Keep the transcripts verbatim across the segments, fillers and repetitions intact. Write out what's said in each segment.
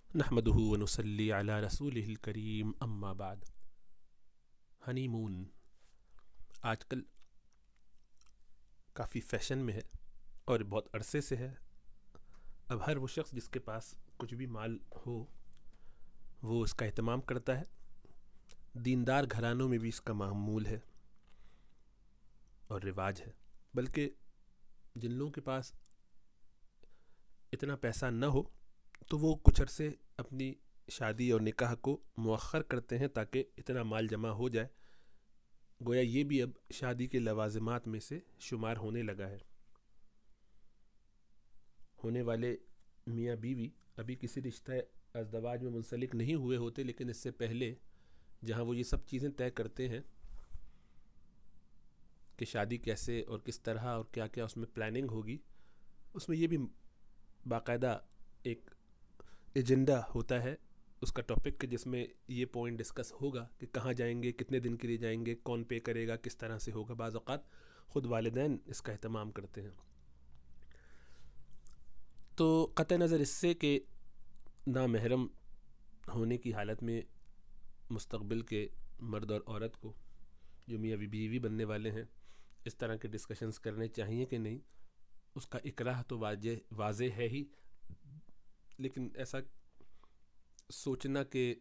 نحمده ونصلي علی رسولہ الکریم اما بعد۔ ہنی مون آج کل کافی فیشن میں ہے اور بہت عرصے سے ہے۔ اب ہر وہ شخص جس کے پاس کچھ بھی مال ہو وہ اس کا اہتمام کرتا ہے۔ دیندار گھرانوں میں بھی اس کا معمول ہے اور رواج ہے، بلکہ جن لوگوں کے پاس اتنا پیسہ نہ ہو تو وہ کچھ عرصے اپنی شادی اور نکاح کو مؤخر کرتے ہیں تاکہ اتنا مال جمع ہو جائے، گویا یہ بھی اب شادی کے لوازمات میں سے شمار ہونے لگا ہے۔ ہونے والے میاں بیوی ابھی کسی رشتہ ازدواج میں منسلک نہیں ہوئے ہوتے، لیکن اس سے پہلے جہاں وہ یہ سب چیزیں طے کرتے ہیں کہ شادی کیسے اور کس طرح اور کیا کیا اس میں پلاننگ ہوگی، اس میں یہ بھی باقاعدہ ایک ایجنڈا ہوتا ہے اس کا ٹاپک، کہ جس میں یہ پوائنٹ ڈسکس ہوگا کہ کہاں جائیں گے، کتنے دن کے لیے جائیں گے، کون پے کرے گا، کس طرح سے ہوگا۔ بعض اوقات خود والدین اس کا اہتمام کرتے ہیں۔ تو قطع نظر اس سے کہ نامحرم ہونے کی حالت میں مستقبل کے مرد اور عورت کو جو میاں بیوی بننے والے ہیں اس طرح کے ڈسکشنز کرنے چاہیے کہ نہیں، اس کا اکراہ تو واضح واضح ہے ہی، لیکن ایسا سوچنا کہ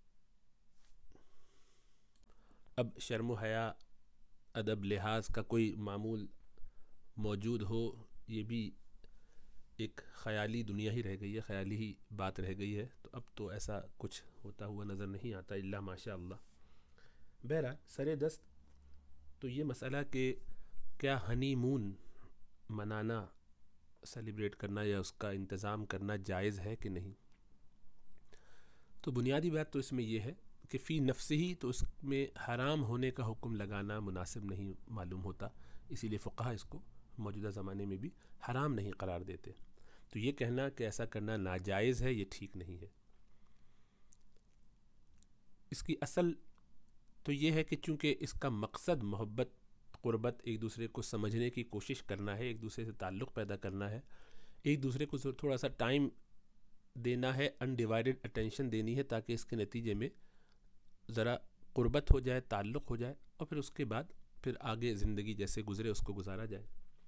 اب شرم و حیا ادب لحاظ کا کوئی معمول موجود ہو، یہ بھی ایک خیالی دنیا ہی رہ گئی ہے، خیالی ہی بات رہ گئی ہے۔ تو اب تو ایسا کچھ ہوتا ہوا نظر نہیں آتا الا ماشاء اللہ۔ بہرحال سر دست تو یہ مسئلہ کہ کیا ہنی مون منانا، سیلیبریٹ کرنا یا اس کا انتظام کرنا جائز ہے کہ نہیں۔ تو بنیادی بات تو اس میں یہ ہے کہ فی نفس ہی تو اس میں حرام ہونے کا حکم لگانا مناسب نہیں معلوم ہوتا، اسی لیے فقہا اس کو موجودہ زمانے میں بھی حرام نہیں قرار دیتے۔ تو یہ کہنا کہ ایسا کرنا ناجائز ہے، یہ ٹھیک نہیں ہے۔ اس کی اصل تو یہ ہے کہ چونکہ اس کا مقصد محبت، قربت، ایک دوسرے کو سمجھنے کی کوشش کرنا ہے، ایک دوسرے سے تعلق پیدا کرنا ہے، ایک دوسرے کو تھوڑا سا ٹائم دینا ہے، انڈیوائیڈڈ اٹینشن دینی ہے، تاکہ اس کے نتیجے میں ذرا قربت ہو جائے، تعلق ہو جائے، اور پھر اس کے بعد پھر آگے زندگی جیسے گزرے اس کو گزارا جائے۔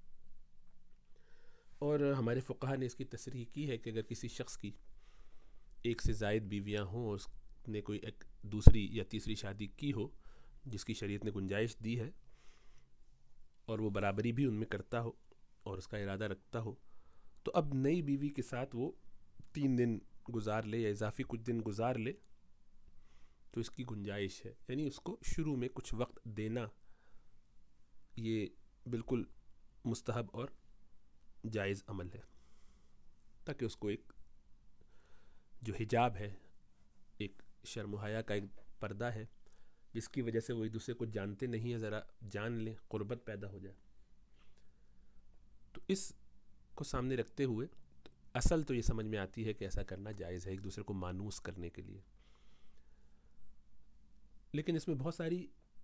اور ہمارے فقہا نے اس کی تصریح کی ہے کہ اگر کسی شخص کی ایک سے زائد بیویاں ہوں اور اس نے کوئی ایک دوسری یا تیسری شادی کی ہو جس کی شریعت نے گنجائش دی ہے، اور وہ برابری بھی ان میں کرتا ہو اور اس کا ارادہ رکھتا ہو، تو اب نئی بیوی کے ساتھ وہ تین دن گزار لے یا اضافی کچھ دن گزار لے تو اس کی گنجائش ہے، یعنی اس کو شروع میں کچھ وقت دینا یہ بالکل مستحب اور جائز عمل ہے، تاکہ اس کو ایک جو حجاب ہے، ایک شرم و حیا کا ایک پردہ ہے جس کی وجہ سے وہ ایک دوسرے کو جانتے نہیں ہیں، ذرا جان لیں، قربت پیدا ہو جائے۔ تو اس کو سامنے رکھتے ہوئے اصل تو یہ سمجھ میں آتی ہے کہ ایسا کرنا جائز ہے، ایک دوسرے کو مانوس کرنے کے لیے۔ لیکن اس میں بہت ساری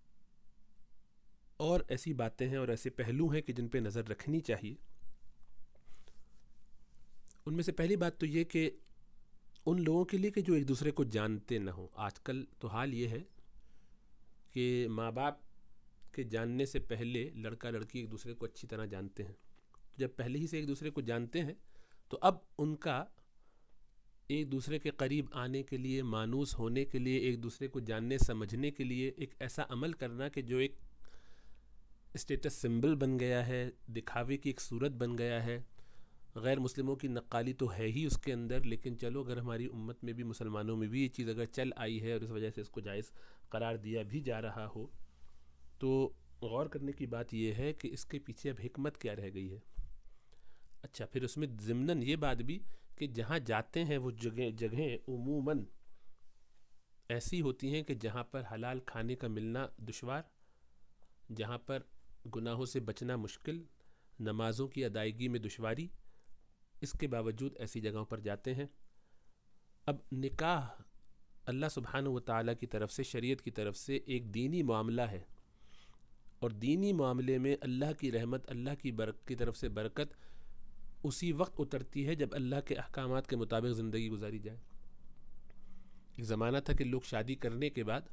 اور ایسی باتیں ہیں اور ایسے پہلو ہیں کہ جن پہ نظر رکھنی چاہیے۔ ان میں سے پہلی بات تو یہ کہ ان لوگوں کے لیے کہ جو ایک دوسرے کو جانتے نہ ہوں۔ آج کل تو حال یہ ہے کہ ماں باپ کے جاننے سے پہلے لڑکا لڑکی ایک دوسرے کو اچھی طرح جانتے ہیں۔ جب پہلے ہی سے ایک دوسرے کو جانتے ہیں تو اب ان کا ایک دوسرے کے قریب آنے کے لیے، مانوس ہونے کے لیے، ایک دوسرے کو جاننے سمجھنے کے لیے ایک ایسا عمل کرنا کہ جو ایک اسٹیٹس سمبل بن گیا ہے، دکھاوے کی ایک صورت بن گیا ہے۔ غیر مسلموں کی نقالی تو ہے ہی اس کے اندر، لیکن چلو اگر ہماری امت میں بھی، مسلمانوں میں بھی یہ چیز اگر چل آئی ہے اور اس وجہ سے اس کو جائز قرار دیا بھی جا رہا ہو، تو غور کرنے کی بات یہ ہے کہ اس کے پیچھے اب حکمت کیا رہ گئی ہے۔ اچھا، پھر اس میں ضمناً یہ بات بھی کہ جہاں جاتے ہیں وہ جگہ جگہیں عموماً ایسی ہوتی ہیں کہ جہاں پر حلال کھانے کا ملنا دشوار، جہاں پر گناہوں سے بچنا مشکل، نمازوں کی ادائیگی میں دشواری، اس کے باوجود ایسی جگہوں پر جاتے ہیں۔ اب نکاح اللہ سبحانہ و تعالیٰ کی طرف سے، شریعت کی طرف سے ایک دینی معاملہ ہے، اور دینی معاملے میں اللہ کی رحمت، اللہ کی برکت کی طرف سے برکت اسی وقت اترتی ہے جب اللہ کے احکامات کے مطابق زندگی گزاری جائے۔ ایک زمانہ تھا کہ لوگ شادی کرنے کے بعد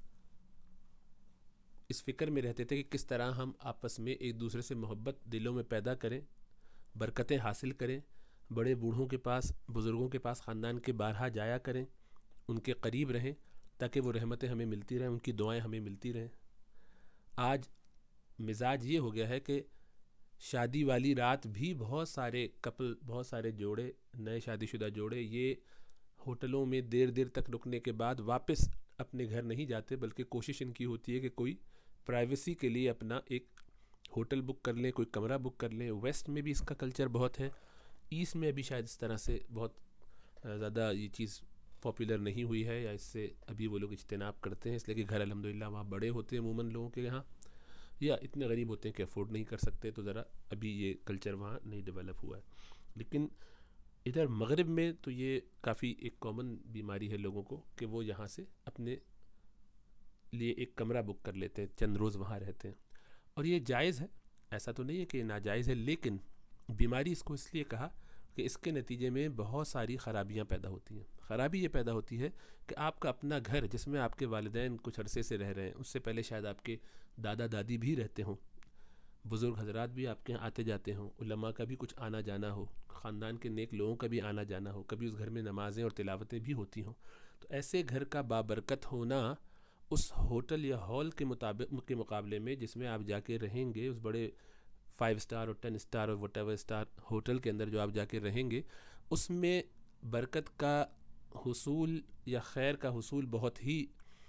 اس فکر میں رہتے تھے کہ کس طرح ہم آپس میں ایک دوسرے سے محبت دلوں میں پیدا کریں، برکتیں حاصل کریں، بڑے بوڑھوں کے پاس، بزرگوں کے پاس خاندان کے بارہا جایا کریں، ان کے قریب رہیں تاکہ وہ رحمتیں ہمیں ملتی رہیں، ان کی دعائیں ہمیں ملتی رہیں۔ آج مزاج یہ ہو گیا ہے کہ شادی والی رات بھی بہت سارے کپل، بہت سارے جوڑے، نئے شادی شدہ جوڑے یہ ہوٹلوں میں دیر دیر تک رکنے کے بعد واپس اپنے گھر نہیں جاتے، بلکہ کوشش ان کی ہوتی ہے کہ کوئی پرائیویسی کے لیے اپنا ایک ہوٹل بک کر لیں، کوئی کمرہ بک کر لیں۔ ویسٹ میں بھی اس کا کلچر بہت ہے، ایسٹ میں ابھی شاید اس طرح سے بہت زیادہ یہ چیز پاپولر نہیں ہوئی ہے، یا اس سے ابھی وہ لوگ اجتناب کرتے ہیں، اس لیے کہ گھر الحمدللہ وہاں بڑے ہوتے ہیں عموماً لوگوں کے یہاں، یا اتنے غریب ہوتے ہیں کہ افورڈ نہیں کر سکتے، تو ذرا ابھی یہ کلچر وہاں نہیں ڈیولپ ہوا ہے۔ لیکن ادھر مغرب میں تو یہ کافی ایک کامن بیماری ہے لوگوں کو کہ وہ یہاں سے اپنے لیے ایک کمرہ بک کر لیتے ہیں، چند روز وہاں رہتے ہیں، اور یہ جائز ہے، ایسا تو نہیں ہے کہ ناجائز ہے، لیکن بیماری اس کو اس لیے کہا کہ اس کے نتیجے میں بہت ساری خرابیاں پیدا ہوتی ہیں۔ خرابی یہ پیدا ہوتی ہے کہ آپ کا اپنا گھر جس میں آپ کے والدین کچھ عرصے سے رہ رہے ہیں، اس سے پہلے شاید آپ کے دادا دادی بھی رہتے ہوں، بزرگ حضرات بھی آپ کے یہاں آتے جاتے ہوں، علماء کا بھی کچھ آنا جانا ہو، خاندان کے نیک لوگوں کا بھی آنا جانا ہو، کبھی اس گھر میں نمازیں اور تلاوتیں بھی ہوتی ہوں، تو ایسے گھر کا بابرکت ہونا اس ہوٹل یا ہال کے مطابق کے مقابلے میں جس میں آپ جا کے رہیں گے، اس بڑے فائیو اسٹار اور ٹین اسٹار اور وٹ ایور اسٹار ہوٹل کے اندر جو آپ جا کے رہیں گے، اس میں برکت کا حصول یا خیر کا حصول بہت ہی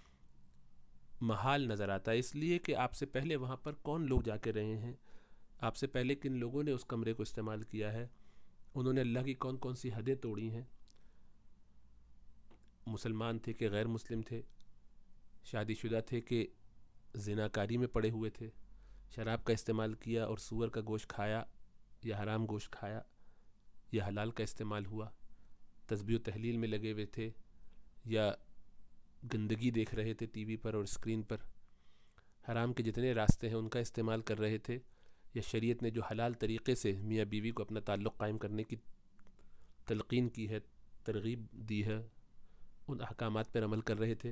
محال نظر آتا ہے، اس لیے کہ آپ سے پہلے وہاں پر کون لوگ جا کے رہے ہیں، آپ سے پہلے کن لوگوں نے اس کمرے کو استعمال کیا ہے، انہوں نے اللہ کی کون کون سی حدیں توڑی ہیں، مسلمان تھے کہ غیر مسلم تھے، شادی شدہ تھے کہ زناکاری میں پڑے ہوئے تھے، شراب کا استعمال کیا اور سور کا گوشت کھایا یا حرام گوشت کھایا یا حلال کا استعمال ہوا، تسبیح و تحلیل میں لگے ہوئے تھے یا گندگی دیکھ رہے تھے ٹی وی پر اور اسکرین پر، حرام کے جتنے راستے ہیں ان کا استعمال کر رہے تھے، یا شریعت نے جو حلال طریقے سے میاں بیوی کو اپنا تعلق قائم کرنے کی تلقین کی ہے، ترغیب دی ہے، ان احکامات پر عمل کر رہے تھے۔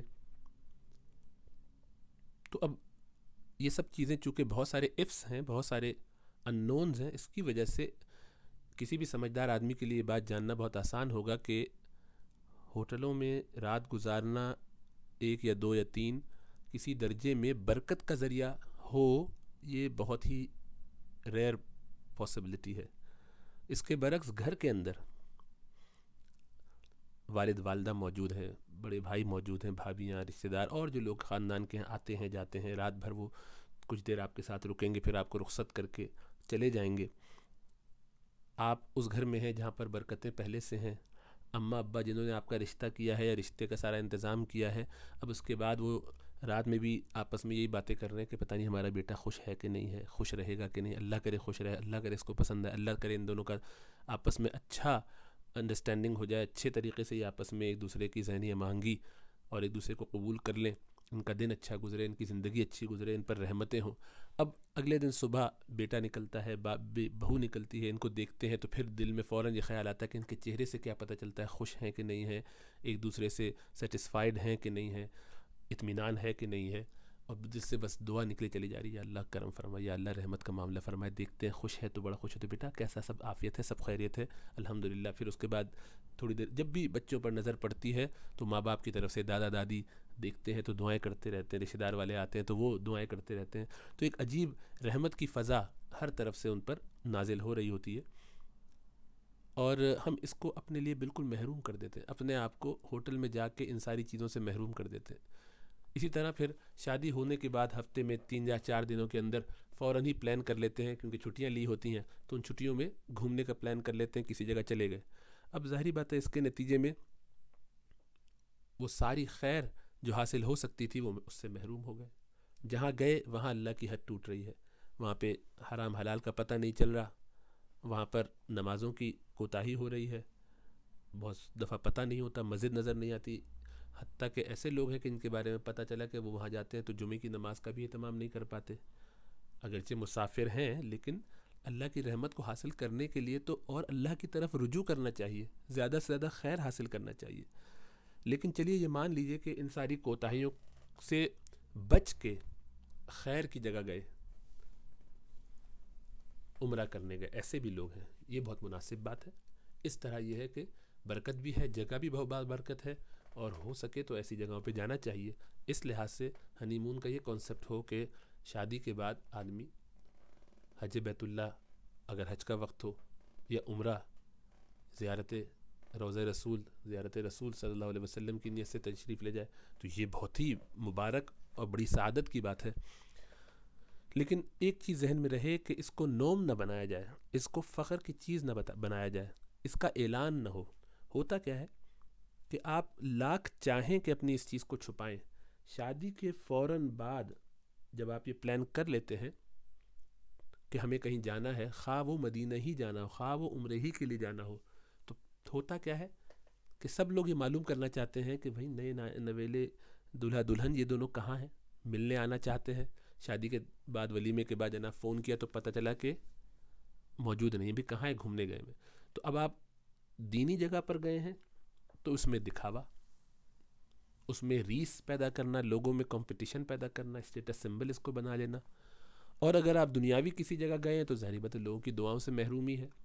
تو اب یہ سب چیزیں چونکہ بہت سارے ifs ہیں، بہت سارے unknowns ہیں، اس کی وجہ سے کسی بھی سمجھدار آدمی کے لیے یہ بات جاننا بہت آسان ہوگا کہ ہوٹلوں میں رات گزارنا ایک یا دو یا تین کسی درجے میں برکت کا ذریعہ ہو، یہ بہت ہی ریئر پاسبلٹی ہے۔ اس کے برعکس گھر کے اندر والد والدہ موجود ہیں، بڑے بھائی موجود ہیں، بھابیاں، رشتہ دار اور جو لوگ خاندان کے آتے ہیں جاتے ہیں، رات بھر وہ کچھ دیر آپ کے ساتھ رکیں گے، پھر آپ کو رخصت کر کے چلے جائیں گے۔ آپ اس گھر میں ہیں جہاں پر برکتیں پہلے سے ہیں، اماں ابا جنہوں نے آپ کا رشتہ کیا ہے یا رشتے کا سارا انتظام کیا ہے، اب اس کے بعد وہ رات میں بھی آپس میں یہی باتیں کر رہے ہیں کہ پتہ نہیں ہمارا بیٹا خوش ہے کہ نہیں ہے، خوش رہے گا کہ نہیں، اللہ کرے خوش رہے، اللہ کرے اس کو پسند ہے، اللہ کرے ان دونوں کا آپس میں اچھا انڈرسٹینڈنگ ہو جائے، اچھے طریقے سے یہ آپس میں ایک دوسرے کی ذہنی ہمآہنگی اور ایک دوسرے کو قبول کر لیں، ان کا دن اچھا گزرے، ان کی زندگی اچھی گزرے، ان پر رحمتیں ہوں۔ اب اگلے دن صبح بیٹا نکلتا ہے، بہو نکلتی ہے، ان کو دیکھتے ہیں تو پھر دل میں فوراً یہ خیال آتا ہے کہ ان کے چہرے سے کیا پتہ چلتا ہے، خوش ہیں کہ نہیں ہیں، ایک دوسرے سے سیٹسفائیڈ ہیں کہ نہیں ہیں، اطمینان ہے کہ نہیں ہے، اور جس سے بس دعا نکلے چلی جا رہی ہے، یا اللہ کرم فرمائے، یا اللہ رحمت کا معاملہ فرمائے، دیکھتے ہیں خوش ہے تو بڑا خوش ہے، تو بیٹا کیسا، سب عافیت ہے، سب خیریت ہے، الحمدللہ۔ پھر اس کے بعد تھوڑی دیر جب بھی بچوں پر نظر پڑتی ہے تو ماں باپ کی طرف سے دادا دادی دیکھتے ہیں تو دعائیں کرتے رہتے ہیں، رشتہ دار والے آتے ہیں تو وہ دعائیں کرتے رہتے ہیں، تو ایک عجیب رحمت کی فضا ہر طرف سے ان پر نازل ہو رہی ہوتی ہے، اور ہم اس کو اپنے لیے بالکل محروم کر دیتے ہیں، اپنے آپ کو ہوٹل میں جا کے ان ساری چیزوں سے محروم کر دیتے ہیں۔ اسی طرح پھر شادی ہونے کے بعد ہفتے میں تین یا چار دنوں کے اندر فوراً ہی پلان کر لیتے ہیں، کیونکہ چھٹیاں لی ہوتی ہیں تو ان چھٹیوں میں گھومنے کا پلان کر لیتے ہیں، کسی جگہ چلے گئے۔ اب ظاہری بات ہے اس کے نتیجے میں وہ ساری خیر جو حاصل ہو سکتی تھی وہ اس سے محروم ہو گئے، جہاں گئے وہاں اللہ کی حد ٹوٹ رہی ہے، وہاں پہ حرام حلال کا پتہ نہیں چل رہا، وہاں پر نمازوں کی کوتاہی ہو رہی ہے، بہت دفعہ پتہ نہیں ہوتا، مسجد نظر نہیں آتی، حتیٰ کہ ایسے لوگ ہیں کہ ان کے بارے میں پتہ چلا کہ وہ وہاں جاتے ہیں تو جمعے کی نماز کا بھی اہتمام نہیں کر پاتے، اگرچہ مسافر ہیں لیکن اللہ کی رحمت کو حاصل کرنے کے لیے تو اور اللہ کی طرف رجوع کرنا چاہیے، زیادہ سے زیادہ خیر حاصل کرنا چاہیے۔ لیکن چلیے یہ مان لیجئے کہ ان ساری کوتاہیوں سے بچ کے خیر کی جگہ گئے، عمرہ کرنے گئے، ایسے بھی لوگ ہیں، یہ بہت مناسب بات ہے۔ اس طرح یہ ہے کہ برکت بھی ہے، جگہ بھی بہت برکت ہے، اور ہو سکے تو ایسی جگہوں پہ جانا چاہیے۔ اس لحاظ سے ہنی مون کا یہ کانسیپٹ ہو کہ شادی کے بعد آدمی حج بیت اللہ اگر حج کا وقت ہو، یا عمرہ زیارت روضہ رسول زیارت رسول صلی اللہ علیہ وسلم کی نیت سے تشریف لے جائے، تو یہ بہت ہی مبارک اور بڑی سعادت کی بات ہے۔ لیکن ایک چیز ذہن میں رہے کہ اس کو نوم نہ بنایا جائے، اس کو فخر کی چیز نہ بنایا جائے، اس کا اعلان نہ ہو۔ ہوتا کیا ہے کہ آپ لاکھ چاہیں کہ اپنی اس چیز کو چھپائیں، شادی کے فوراً بعد جب آپ یہ پلان کر لیتے ہیں کہ ہمیں کہیں جانا ہے، خواہ وہ مدینہ ہی جانا ہو، خواہ وہ عمرے ہی کے لیے جانا ہو، تو ہوتا کیا ہے کہ سب لوگ یہ معلوم کرنا چاہتے ہیں کہ بھئی نئے نویلے دلہا دلہن یہ دونوں کہاں ہیں، ملنے آنا چاہتے ہیں۔ شادی کے بعد ولیمے کے بعد جناب فون کیا تو پتہ چلا کہ موجود نہیں، بھی کہاں ہے، گھومنے گئے میں۔ تو اب آپ دینی جگہ پر گئے ہیں تو اس میں دکھاوا، اس میں ریس پیدا کرنا، لوگوں میں کمپٹیشن پیدا کرنا، اسٹیٹس سمبل اس کو بنا لینا۔ اور اگر آپ دنیاوی کسی جگہ گئے ہیں تو ظاہری بات ہے لوگوں کی دعاؤں سے محرومی ہے۔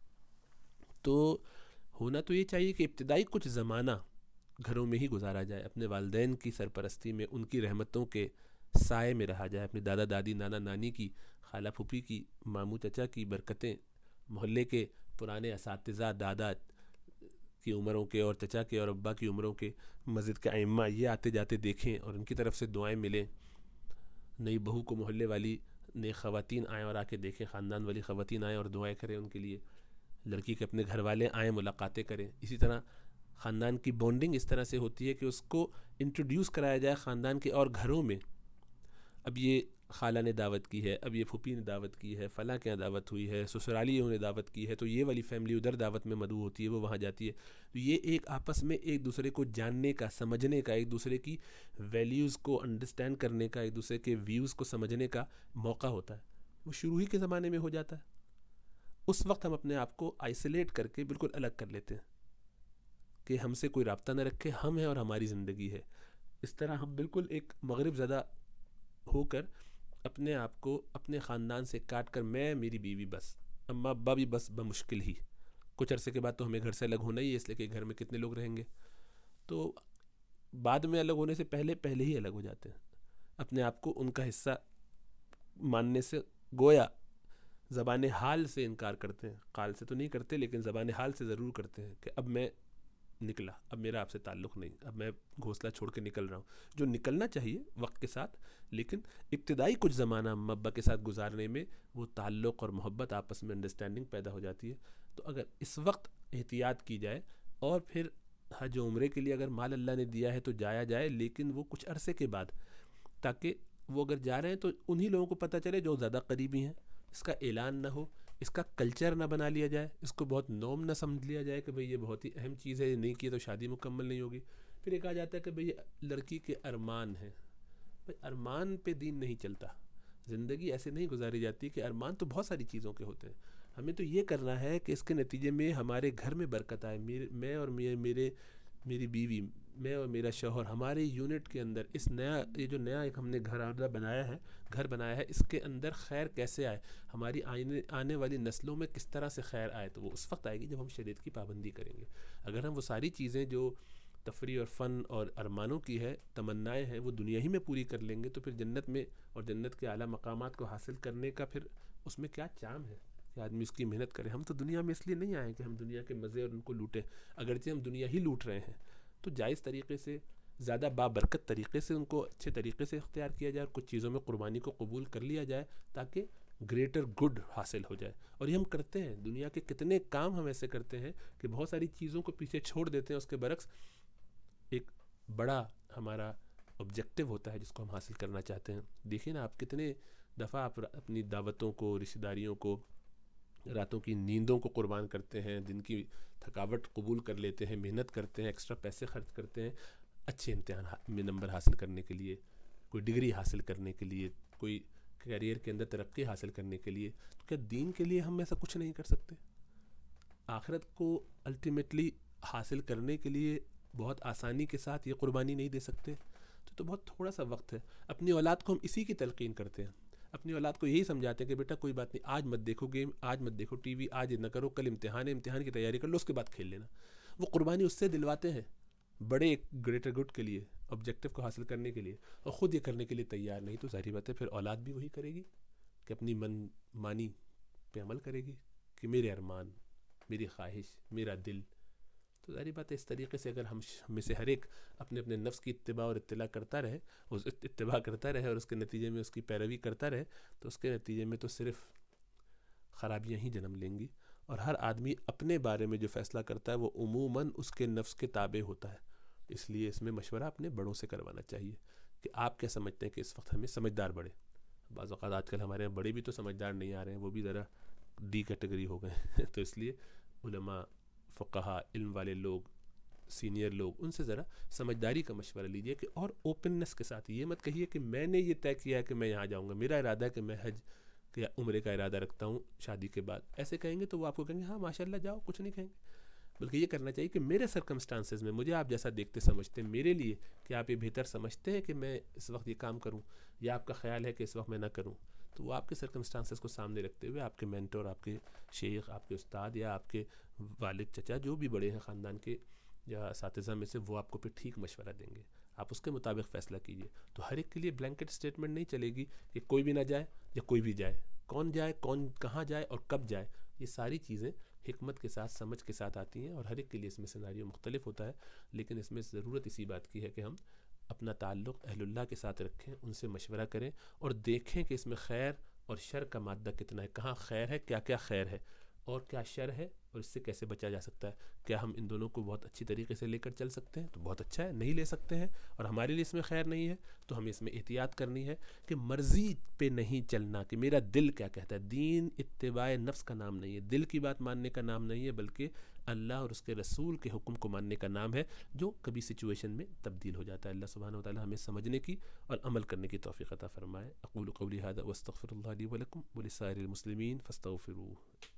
تو ہونا تو یہ چاہیے کہ ابتدائی کچھ زمانہ گھروں میں ہی گزارا جائے، اپنے والدین کی سرپرستی میں، ان کی رحمتوں کے سائے میں رہا جائے، اپنے دادا دادی، نانا نانی کی، خالہ پھوپھی کی، ماموں چچا کی برکتیں، محلے کے پرانے اساتذہ، دادا کی عمروں کے اور چچا کے اور ابا کی عمروں کے، مسجد کے ائمہ، یہ آتے جاتے دیکھیں اور ان کی طرف سے دعائیں ملیں۔ نئی بہو کو محلے والی نئی خواتین آئیں اور آ کے دیکھیں، خاندان والی خواتین آئیں اور دعائیں کریں ان کے لیے، لڑکی کے اپنے گھر والے آئیں، ملاقاتیں کریں۔ اسی طرح خاندان کی بونڈنگ اس طرح سے ہوتی ہے کہ اس کو انٹروڈیوس کرایا جائے خاندان کے اور گھروں میں۔ اب یہ خالہ نے دعوت کی ہے، اب یہ پھوپھی نے دعوت کی ہے، فلاں کے یہاں دعوت ہوئی ہے، سسرالیوں نے دعوت کی ہے، تو یہ والی فیملی ادھر دعوت میں مدعو ہوتی ہے، وہ وہاں جاتی ہے۔ تو یہ ایک آپس میں ایک دوسرے کو جاننے کا، سمجھنے کا، ایک دوسرے کی ویلیوز کو انڈرسٹینڈ کرنے کا، ایک دوسرے کے ویوز کو سمجھنے کا موقع ہوتا ہے۔ وہ شروع ہی کے زمانے میں ہو جاتا ہے۔ اس وقت ہم اپنے آپ کو آئسولیٹ کر کے بالکل الگ کر لیتے ہیں کہ ہم سے کوئی رابطہ نہ رکھے، ہم ہیں اور ہماری زندگی ہے۔ اس طرح ہم بالکل ایک مغرب زدہ ہو کر اپنے آپ کو اپنے خاندان سے کاٹ کر، میں، میری بیوی، بس اماں ابا بھی بس بمشکل ہی، کچھ عرصے کے بعد تو ہمیں گھر سے الگ ہونا ہی ہے، اس لیے کہ گھر میں کتنے لوگ رہیں گے، تو بعد میں الگ ہونے سے پہلے پہلے ہی الگ ہو جاتے ہیں، اپنے آپ کو ان کا حصہ ماننے سے گویا زبان حال سے انکار کرتے ہیں، قال سے تو نہیں کرتے لیکن زبان حال سے ضرور کرتے ہیں کہ اب میں نکلا، اب میرا آپ سے تعلق نہیں، اب میں گھونسلہ چھوڑ کے نکل رہا ہوں، جو نکلنا چاہیے وقت کے ساتھ، لیکن ابتدائی کچھ زمانہ اما ابا کے ساتھ گزارنے میں وہ تعلق اور محبت، آپس میں انڈرسٹینڈنگ پیدا ہو جاتی ہے۔ تو اگر اس وقت احتیاط کی جائے اور پھر حج و عمرے کے لیے اگر مال اللہ نے دیا ہے تو جایا جائے، لیکن وہ کچھ عرصے کے بعد، تاکہ وہ اگر جا رہے ہیں تو انہی لوگوں کو پتہ چلے جو زیادہ قریبی ہیں، اس کا اعلان نہ ہو، اس کا کلچر نہ بنا لیا جائے، اس کو بہت نوم نہ سمجھ لیا جائے کہ بھئی یہ بہت ہی اہم چیز ہے، یہ نہیں کی تو شادی مکمل نہیں ہوگی۔ پھر ایک آ جاتا ہے کہ بھئی یہ لڑکی کے ارمان ہیں، بھئی ارمان پہ دین نہیں چلتا، زندگی ایسے نہیں گزاری جاتی کہ ارمان تو بہت ساری چیزوں کے ہوتے ہیں، ہمیں تو یہ کرنا ہے کہ اس کے نتیجے میں ہمارے گھر میں برکت آئے، میرے میں اور میرے میری بیوی، میں اور میرا شوہر، ہمارے یونٹ کے اندر اس نیا یہ جو نیا ایک ہم نے گھر آردہ بنایا ہے گھر بنایا ہے اس کے اندر خیر کیسے آئے، ہماری آنے آنے والی نسلوں میں کس طرح سے خیر آئے، تو وہ اس وقت آئے گی جب ہم شریعت کی پابندی کریں گے۔ اگر ہم وہ ساری چیزیں جو تفریح اور فن اور ارمانوں کی ہے، تمنائیں ہیں، وہ دنیا ہی میں پوری کر لیں گے تو پھر جنت میں اور جنت کے اعلیٰ مقامات کو حاصل کرنے کا پھر اس میں کیا چام ہے کہ آدمی اس کی محنت کرے۔ ہم تو دنیا میں اس لیے نہیں آئے کہ ہم دنیا کے مزے اور ان کو لوٹیں، اگرچہ ہم دنیا ہی لوٹ رہے ہیں تو جائز طریقے سے، زیادہ بابرکت طریقے سے ان کو اچھے طریقے سے اختیار کیا جائے اور کچھ چیزوں میں قربانی کو قبول کر لیا جائے تاکہ گریٹر گڈ حاصل ہو جائے۔ اور یہ ہم کرتے ہیں، دنیا کے کتنے کام ہم ایسے کرتے ہیں کہ بہت ساری چیزوں کو پیچھے چھوڑ دیتے ہیں، اس کے برعکس ایک بڑا ہمارا آبجیکٹیو ہوتا ہے جس کو ہم حاصل کرنا چاہتے ہیں۔ دیکھیں نا آپ کتنے دفعہ آپ اپنی دعوتوں کو، رشتہ داریوں کو، راتوں کی نیندوں کو قربان کرتے ہیں، دن کی تھکاوٹ قبول کر لیتے ہیں، محنت کرتے ہیں، ایکسٹرا پیسے خرچ کرتے ہیں اچھے امتحان میں نمبر حاصل کرنے کے لیے، کوئی ڈگری حاصل کرنے کے لیے، کوئی کیریئر کے اندر ترقی حاصل کرنے کے لیے۔ تو کیا دین کے لیے ہم ایسا کچھ نہیں کر سکتے؟ آخرت کو الٹیمیٹلی حاصل کرنے کے لیے بہت آسانی کے ساتھ یہ قربانی نہیں دے سکتے، تو تو بہت تھوڑا سا وقت ہے. اپنی اولاد کو ہم اسی کی تلقین کرتے ہیں، اپنی اولاد کو یہی سمجھاتے ہیں کہ بیٹا کوئی بات نہیں، آج مت دیکھو گیم، آج مت دیکھو ٹی وی، آج نہ کرو، کل امتحان ہے، امتحان کی تیاری کر لو، اس کے بعد کھیل لینا. وہ قربانی اس سے دلواتے ہیں بڑے ایک گریٹر گڈ کے لیے، آبجیکٹو کو حاصل کرنے کے لیے، اور خود یہ کرنے کے لیے تیار نہیں. تو ظاہری بات ہے پھر اولاد بھی وہی کرے گی کہ اپنی من مانی پہ عمل کرے گی کہ میرے ارمان، میری خواہش، میرا دل. تو ظاہری بات ہے اس طریقے سے اگر ہم میں سے ہر ایک اپنے اپنے نفس کی اتباع اور اطلاع کرتا رہے، اس اتباع کرتا رہے اور اس کے نتیجے میں اس کی پیروی کرتا رہے، تو اس کے نتیجے میں تو صرف خرابیاں ہی جنم لیں گی. اور ہر آدمی اپنے بارے میں جو فیصلہ کرتا ہے وہ عموماً اس کے نفس کے تابع ہوتا ہے. اس لیے اس میں مشورہ اپنے بڑوں سے کروانا چاہیے کہ آپ کیا سمجھتے ہیں کہ اس وقت ہمیں سمجھدار بڑے. بعض اوقات آج کل ہمارے یہاں بڑے بھی تو سمجھدار نہیں آ رہے ہیں، وہ بھی ذرا ڈی کیٹیگری ہو گئے ہیں. تو اس لیے علماء، فقہا، علم والے لوگ، سینئر لوگ، ان سے ذرا سمجھداری کا مشورہ لیجئے کہ اور اوپننس کے ساتھ. یہ مت کہیے کہ میں نے یہ طے کیا ہے کہ میں یہاں جاؤں گا، میرا ارادہ ہے کہ میں حج یا عمرے کا ارادہ رکھتا ہوں شادی کے بعد. ایسے کہیں گے تو وہ آپ کو کہیں گے ہاں ماشاء اللہ جاؤ، کچھ نہیں کہیں گے. بلکہ یہ کرنا چاہیے کہ میرے سرکمسٹانسز میں، مجھے آپ جیسا دیکھتے سمجھتے ہیں، میرے لیے کہ آپ یہ بہتر سمجھتے ہیں کہ میں اس وقت یہ کام کروں، یا آپ کا خیال ہے کہ اس وقت میں نہ کروں. تو وہ آپ کے سرکمسٹانسز کو سامنے رکھتے ہوئے آپ کے مینٹور، آپ کے شیخ، آپ کے استاد یا آپ کے والد، چچا، جو بھی بڑے ہیں خاندان کے یا اساتذہ میں سے، وہ آپ کو پھر ٹھیک مشورہ دیں گے. آپ اس کے مطابق فیصلہ کیجیے. تو ہر ایک کے لیے بلینکٹ اسٹیٹمنٹ نہیں چلے گی کہ کوئی بھی نہ جائے یا کوئی بھی جائے. کون جائے، کون کہاں جائے اور کب جائے، یہ ساری چیزیں حکمت کے ساتھ، سمجھ کے ساتھ آتی ہیں، اور ہر ایک کے لیے اس میں سیناریو مختلف ہوتا ہے. لیکن اس میں ضرورت اسی بات کی ہے کہ ہم اپنا تعلق اہل اللہ کے ساتھ رکھیں، ان سے مشورہ کریں اور دیکھیں کہ اس میں خیر اور شر کا مادہ کتنا ہے، کہاں خیر ہے، کیا کیا خیر ہے اور کیا شر ہے، اور اس سے کیسے بچا جا سکتا ہے. کیا ہم ان دونوں کو بہت اچھی طریقے سے لے کر چل سکتے ہیں؟ تو بہت اچھا ہے. نہیں لے سکتے ہیں اور ہمارے لیے اس میں خیر نہیں ہے تو ہمیں اس میں احتیاط کرنی ہے کہ مرضی پہ نہیں چلنا کہ میرا دل کیا کہتا ہے. دین اتباع نفس کا نام نہیں ہے، دل کی بات ماننے کا نام نہیں ہے، بلکہ اللہ اور اس کے رسول کے حکم کو ماننے کا نام ہے، جو کبھی سچویشن میں تبدیل ہو جاتا ہے. اللہ سبحانہ و تعالی ہمیں سمجھنے کی اور عمل کرنے کی توفیق عطا فرمائے. اقول قولی ھذا واستغفر اللہ لی ولکم ولسائر المسلمین فاستغفروہ.